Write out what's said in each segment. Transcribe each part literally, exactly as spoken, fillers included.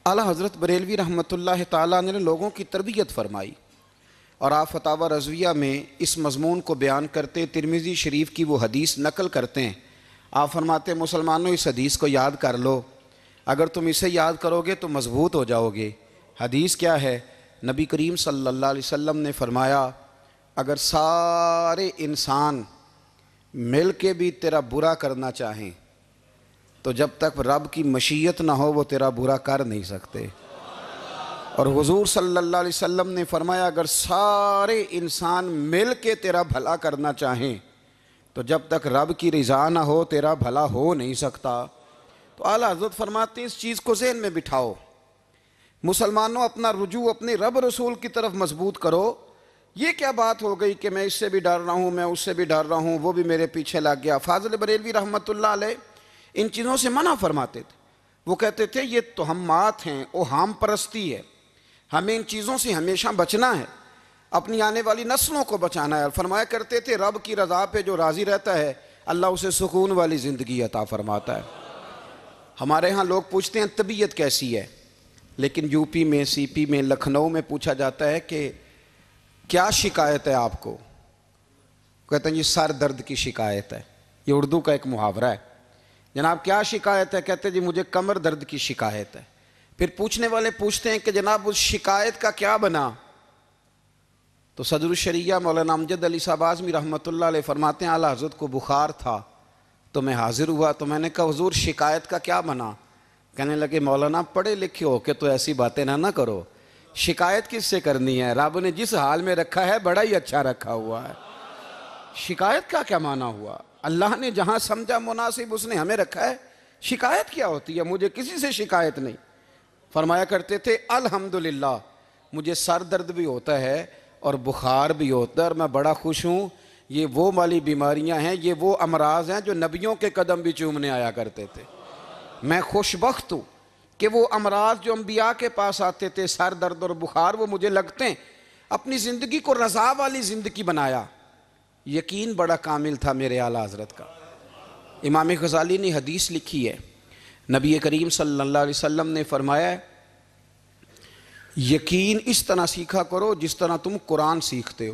اعلیٰ حضرت بریلوی رحمۃ اللہ تعالیٰ نے لوگوں کی تربیت فرمائی، اور آپ فتاوی رضویہ میں اس مضمون کو بیان کرتے ترمذی شریف کی وہ حدیث نقل کرتے ہیں۔ آپ فرماتے ہیں مسلمانوں اس حدیث کو یاد کر لو، اگر تم اسے یاد کرو گے تو مضبوط ہو جاؤ گے۔ حدیث کیا ہے؟ نبی کریم صلی اللہ علیہ وسلم نے فرمایا اگر سارے انسان مل کے بھی تیرا برا کرنا چاہیں تو جب تک رب کی مشیت نہ ہو وہ تیرا برا کر نہیں سکتے۔ اور حضور صلی اللہ علیہ وسلم نے فرمایا اگر سارے انسان مل کے تیرا بھلا کرنا چاہیں تو جب تک رب کی رضا نہ ہو تیرا بھلا ہو نہیں سکتا۔ تو اعلیٰ حضرت فرماتے ہیں اس چیز کو ذہن میں بٹھاؤ، مسلمانوں اپنا رجوع اپنے رب رسول کی طرف مضبوط کرو۔ یہ کیا بات ہو گئی کہ میں اس سے بھی ڈر رہا ہوں، میں اس سے بھی ڈر رہا ہوں، وہ بھی میرے پیچھے لگ گیا۔ فاضل بریلوی رحمۃ اللہ علیہ ان چیزوں سے منع فرماتے تھے۔ وہ کہتے تھے یہ توہمات ہیں، اوہام پرستی ہے، ہمیں ان چیزوں سے ہمیشہ بچنا ہے، اپنی آنے والی نسلوں کو بچانا ہے۔ اور فرمایا کرتے تھے رب کی رضا پہ جو راضی رہتا ہے اللہ اسے سکون والی زندگی عطا فرماتا ہے۔ ہمارے ہاں لوگ پوچھتے ہیں طبیعت کیسی ہے، لیکن یو پی میں، سی پی میں، لکھنؤ میں پوچھا جاتا ہے کہ کیا شکایت ہے آپ کو؟ کہتے ہیں یہ سر درد کی شکایت ہے۔ یہ اردو کا ایک محاورہ ہے۔ جناب کیا شکایت ہے؟ کہتے ہیں جی مجھے کمر درد کی شکایت ہے۔ پھر پوچھنے والے پوچھتے ہیں کہ جناب اس شکایت کا کیا بنا؟ تو صدر الشریعہ مولانا امجد علی صاحب اعظمی رحمۃ اللہ علیہ فرماتے ہیں اعلیٰ حضرت کو بخار تھا تو میں حاضر ہوا، تو میں نے کہا حضور شکایت کا کیا بنا؟ کہنے لگے مولانا پڑھے لکھے ہو کے تو ایسی باتیں نہ نہ کرو، شکایت کس سے کرنی ہے؟ رب نے جس حال میں رکھا ہے بڑا ہی اچھا رکھا ہوا ہے۔ شکایت کا کیا معنی ہوا؟ اللہ نے جہاں سمجھا مناسب اس نے ہمیں رکھا ہے، شکایت کیا ہوتی ہے؟ مجھے کسی سے شکایت نہیں۔ فرمایا کرتے تھے الحمدللہ مجھے سر درد بھی ہوتا ہے اور بخار بھی ہوتا ہے اور میں بڑا خوش ہوں، یہ وہ والی بیماریاں ہیں، یہ وہ امراض ہیں جو نبیوں کے قدم بھی چومنے آیا کرتے تھے۔ میں خوش بخت ہوں کہ وہ امراض جو انبیاء کے پاس آتے تھے، سر درد اور بخار، وہ مجھے لگتے ہیں۔ اپنی زندگی کو رضا والی زندگی بنایا۔ یقین بڑا کامل تھا میرے اعلیٰ حضرت کا۔ امام غزالی نے حدیث لکھی ہے، نبی کریم صلی اللہ علیہ وسلم نے فرمایا ہے یقین اس طرح سیکھا کرو جس طرح تم قرآن سیکھتے ہو۔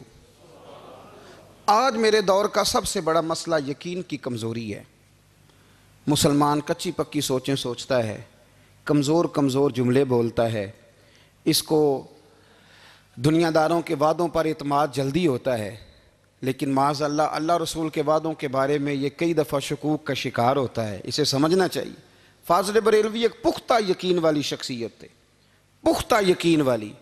آج میرے دور کا سب سے بڑا مسئلہ یقین کی کمزوری ہے۔ مسلمان کچی پکی سوچیں سوچتا ہے، کمزور کمزور جملے بولتا ہے، اس کو دنیا داروں کے وعدوں پر اعتماد جلدی ہوتا ہے، لیکن معاذ اللہ اللہ رسول کے وعدوں کے بارے میں یہ کئی دفعہ شکوک کا شکار ہوتا ہے۔ اسے سمجھنا چاہیے۔ فاضل بریلوی ایک پختہ یقین والی شخصیت تھے، پختہ یقین والی۔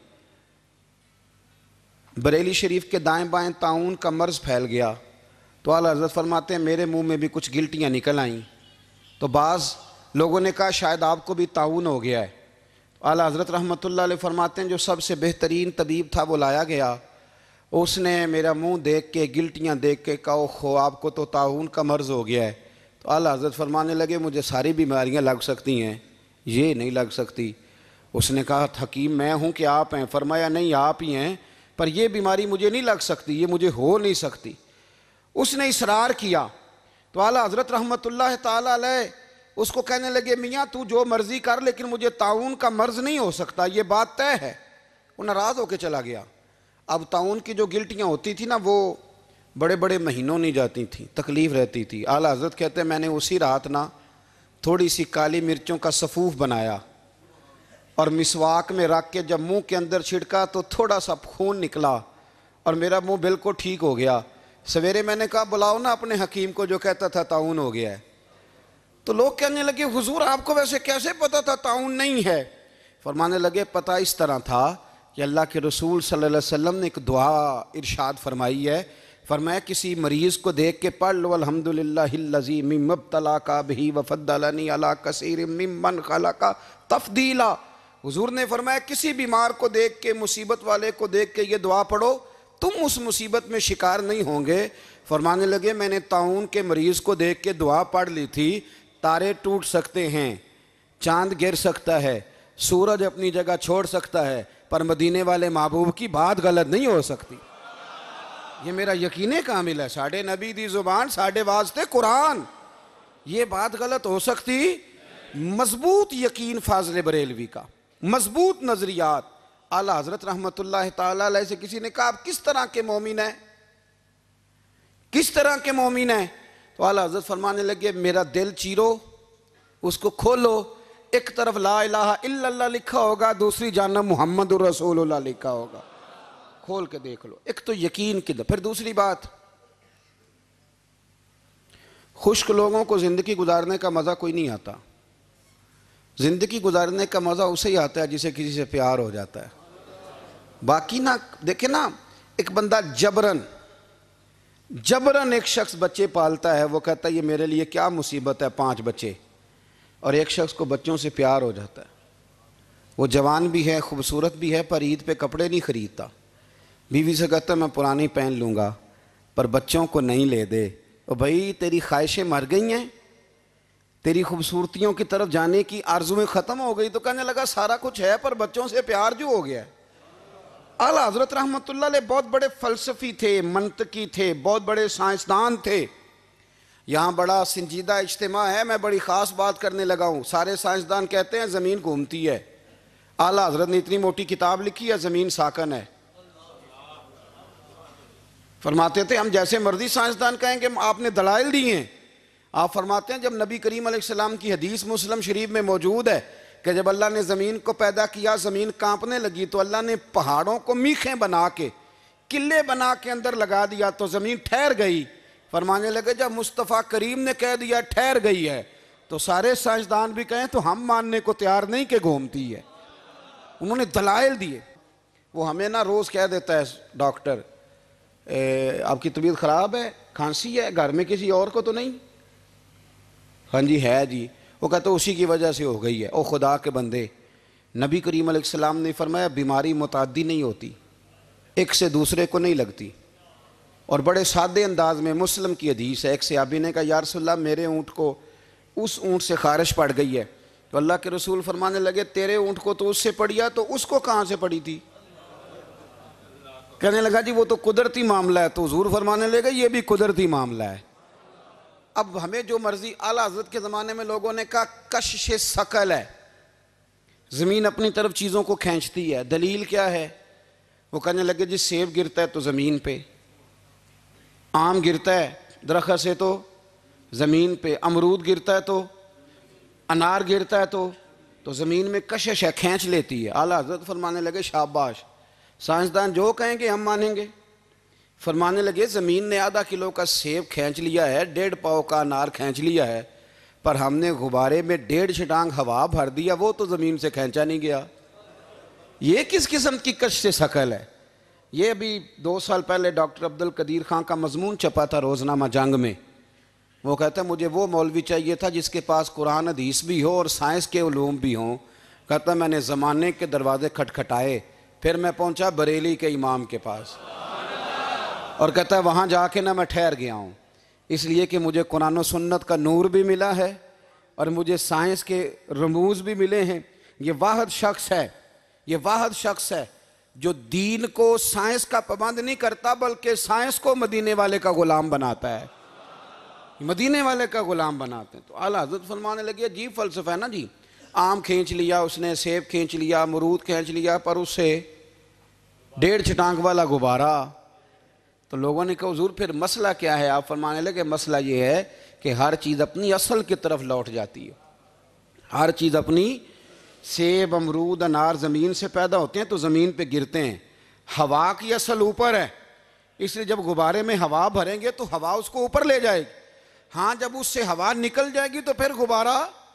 بریلی شریف کے دائیں بائیں طاعون کا مرض پھیل گیا تو اعلیٰ حضرت فرماتے ہیں میرے منہ میں بھی کچھ گلٹیاں نکل آئیں، تو بعض لوگوں نے کہا شاید آپ کو بھی طاعون ہو گیا ہے۔ اعلیٰ حضرت رحمۃ اللہ علیہ فرماتے ہیں جو سب سے بہترین طبیب تھا وہ لایا گیا، اس نے میرا منہ دیکھ کے گلٹیاں دیکھ کے کہا خو آپ کو تو طاعون کا مرض ہو گیا ہے۔ تو اعلیٰ حضرت فرمانے لگے مجھے ساری بیماریاں لگ سکتی ہیں، یہ نہیں لگ سکتی۔ اس نے کہا حکیم میں ہوں کہ آپ ہیں؟ فرمایا نہیں آپ ہی ہیں، پر یہ بیماری مجھے نہیں لگ سکتی، یہ مجھے ہو نہیں سکتی۔ اس نے اصرار کیا تو اعلیٰ حضرت رحمۃ اللہ تعالیٰ علیہ اس کو کہنے لگے میاں تو جو مرضی کر لیکن مجھے طاعون کا مرض نہیں ہو سکتا، یہ بات طے ہے۔ وہ ناراض ہو کے چلا گیا۔ اب طاعون کی جو گلٹیاں ہوتی تھی نا وہ بڑے بڑے مہینوں نہیں جاتی تھیں، تکلیف رہتی تھی۔ اعلیٰ حضرت کہتے ہیں میں نے اسی رات نا تھوڑی سی کالی مرچوں کا صفوف بنایا اور مسواک میں رکھ کے جب منہ کے اندر چھڑکا تو تھوڑا سا خون نکلا اور میرا منہ بالکل ٹھیک ہو گیا۔ سویرے میں نے کہا بلاؤ نا اپنے حکیم کو جو کہتا تھا طاعون ہو گیا ہے۔ تو لوگ کہنے لگے حضور آپ کو ویسے کیسے پتا تھا طاعون نہیں ہے؟ فرمانے لگے پتہ اس طرح تھا کہ اللہ کے رسول صلی اللہ علیہ وسلم نے ایک دعا ارشاد فرمائی ہے، فرمایا کسی مریض کو دیکھ کے پڑھ لو الحمدللہ الذی مما ابتلاک بہ وفضلنی علی کثیر ممن خلق تفضیلا۔ حضور نے فرمایا کسی بیمار کو دیکھ کے، مصیبت والے کو دیکھ کے یہ دعا پڑھو، تم اس مصیبت میں شکار نہیں ہوں گے۔ فرمانے لگے میں نے طاعون کے مریض کو دیکھ کے دعا پڑھ لی تھی، تارے ٹوٹ سکتے ہیں، چاند گر سکتا ہے، سورج اپنی جگہ چھوڑ سکتا ہے، پر مدینے والے محبوب کی بات غلط نہیں ہو سکتی۔ یہ میرا یقین کامل ہے، ساڑھے نبی دی زبان ساڑھے واسطے قرآن، یہ بات غلط ہو سکتی؟ مضبوط یقین فاضل بریلوی کا۔ مضبوط نظریات. اعلیٰ حضرت رحمۃ اللہ تعالیٰ علیہ سے کسی نے کہا آپ کس طرح کے مومن ہیں, کس طرح کے مومن ہیں؟ تو اعلیٰ حضرت فرمانے لگے میرا دل چیرو, اس کو کھولو, ایک طرف لا الہ الا اللہ لکھا ہوگا, دوسری جانب محمد الرسول اللہ لکھا ہوگا, کھول کے دیکھ لو. ایک تو یقین کی. پھر دوسری بات, خشک لوگوں کو زندگی گزارنے کا مزہ کوئی نہیں آتا. زندگی گزارنے کا مزہ اسے ہی آتا ہے جسے کسی سے پیار ہو جاتا ہے. باقی نہ دیکھیں نا, ایک بندہ جبرن جبرن ایک شخص بچے پالتا ہے, وہ کہتا ہے یہ میرے لیے کیا مصیبت ہے پانچ بچے, اور ایک شخص کو بچوں سے پیار ہو جاتا ہے. وہ جوان بھی ہے, خوبصورت بھی ہے, پر عید پہ کپڑے نہیں خریدتا. بیوی سے کہتا ہے میں پرانی پہن لوں گا پر بچوں کو نہیں لے دے. اور بھائی تیری خواہشیں مر گئی ہیں, تیری خوبصورتیوں کی طرف جانے کی آرزویں ختم ہو گئی. تو کہنے لگا سارا کچھ ہے پر بچوں سے پیار جو ہو گیا ہے. اعلیٰ حضرت رحمۃ اللہ علیہ بہت بڑے فلسفی تھے, منطقی تھے, بہت بڑے سائنسدان تھے. یہاں بڑا سنجیدہ اجتماع ہے, میں بڑی خاص بات کرنے لگا ہوں. سارے سائنسدان کہتے ہیں زمین گھومتی ہے. اعلیٰ حضرت نے اتنی موٹی کتاب لکھی ہے زمین ساکن ہے. فرماتے تھے ہم جیسے مرضی سائنسدان کہیں گے آپ نے دلائل دی ہیں. آپ فرماتے ہیں جب نبی کریم علیہ السلام کی حدیث مسلم شریف میں موجود ہے کہ جب اللہ نے زمین کو پیدا کیا زمین کانپنے لگی تو اللہ نے پہاڑوں کو میخیں بنا کے قلعے بنا کے اندر لگا دیا تو زمین ٹھہر گئی. فرمانے لگے جب مصطفیٰ کریم نے کہہ دیا ٹھہر گئی ہے تو سارے سائنسدان بھی کہیں تو ہم ماننے کو تیار نہیں کہ گھومتی ہے. انہوں نے دلائل دیے. وہ ہمیں نہ روز کہہ دیتا ہے ڈاکٹر آپ کی طبیعت خراب ہے, کھانسی ہے, گھر میں کسی اور کو تو نہیں؟ ہاں جی ہے جی. وہ کہتا اسی کی وجہ سے ہو گئی ہے. او خدا کے بندے, نبی کریم علیہ السلام نے فرمایا بیماری متعدی نہیں ہوتی, ایک سے دوسرے کو نہیں لگتی. اور بڑے سادے انداز میں مسلم کی حدیث ہے, ایک صحابی نے کہا یا رسول اللہ میرے اونٹ کو اس اونٹ سے خارش پڑ گئی ہے. تو اللہ کے رسول فرمانے لگے تیرے اونٹ کو تو اس سے پڑی ہے تو اس کو کہاں سے پڑی تھی؟ کہنے لگا جی وہ تو قدرتی معاملہ ہے. تو حضور فرمانے لگے یہ بھی قدرتی معاملہ ہے. اب ہمیں جو مرضی, اعلیٰ حضرت کے زمانے میں لوگوں نے کہا کشش ثقل ہے, زمین اپنی طرف چیزوں کو کھینچتی ہے. دلیل کیا ہے؟ وہ کہنے لگے جی سیب گرتا ہے تو زمین پہ, آم گرتا ہے درخت سے تو زمین پہ, امرود گرتا ہے تو, انار گرتا ہے تو تو زمین میں کشش ہے, کھینچ لیتی ہے. اعلیٰ حضرت فرمانے لگے شاباش, سائنسدان جو کہیں گے ہم مانیں گے. فرمانے لگے زمین نے آدھا کلو کا سیب کھینچ لیا ہے, ڈیڑھ پاؤ کا انار کھینچ لیا ہے, پر ہم نے غبارے میں ڈیڑھ چھٹانگ ہوا بھر دیا, وہ تو زمین سے کھینچا نہیں گیا. یہ کس قسم کی کش سے ثقل ہے؟ یہ ابھی دو سال پہلے ڈاکٹر عبد القدیر خان کا مضمون چھپا تھا روزنامہ جنگ میں. وہ کہتا ہے مجھے وہ مولوی چاہیے تھا جس کے پاس قرآن حدیث بھی ہو اور سائنس کے علوم بھی ہوں. کہتا میں نے زمانے کے دروازے کھٹکھٹائے, پھر میں پہنچا بریلی کے امام کے پاس, اور کہتا ہے وہاں جا کے نہ میں ٹھہر گیا ہوں, اس لیے کہ مجھے قرآن و سنت کا نور بھی ملا ہے اور مجھے سائنس کے رموز بھی ملے ہیں. یہ واحد شخص ہے, یہ واحد شخص ہے جو دین کو سائنس کا پابند نہیں کرتا بلکہ سائنس کو مدینے والے کا غلام بناتا ہے, مدینے والے کا غلام بناتے ہیں. تو اعلیٰ حضرت فرمانے لگے عجیب فلسفہ ہے نا جی, آم کھینچ لیا اس نے, سیب کھینچ لیا, امرود کھینچ لیا, پر اس سے ڈیڑھ چھٹانگ والا غبارہ. تو لوگوں نے کہا حضور پھر مسئلہ کیا ہے؟ آپ فرمانے لگے مسئلہ یہ ہے کہ ہر چیز اپنی اصل کی طرف لوٹ جاتی ہے. ہر چیز اپنی, سیب امرود انار زمین سے پیدا ہوتے ہیں تو زمین پہ گرتے ہیں. ہوا کی اصل اوپر ہے, اس لیے جب غبارے میں ہوا بھریں گے تو ہوا اس کو اوپر لے جائے گی. ہاں جب اس سے ہوا نکل جائے گی تو پھر غبارہ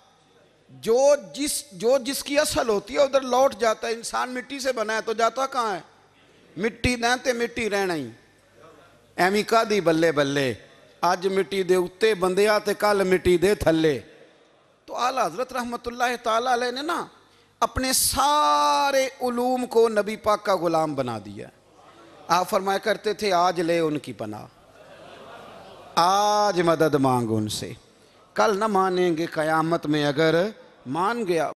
جو جس جو جس کی اصل ہوتی ہے ادھر لوٹ جاتا ہے. انسان مٹی سے بنا ہے تو جاتا کہاں ہے؟ مٹی دیں تے مٹی رہنا ہی. ایویں کا دی بلے بلے, اج مٹی دے اتے بندیا تے کل مٹی دے تھلے. تو اعلیٰ حضرت رحمۃ اللہ تعالیٰ علیہ نے نا اپنے سارے علوم کو نبی پاک کا غلام بنا دیا. آپ فرمایا کرتے تھے آج لے ان کی پناہ, آج مدد مانگ ان سے, کل نہ مانیں گے قیامت میں اگر مان گیا.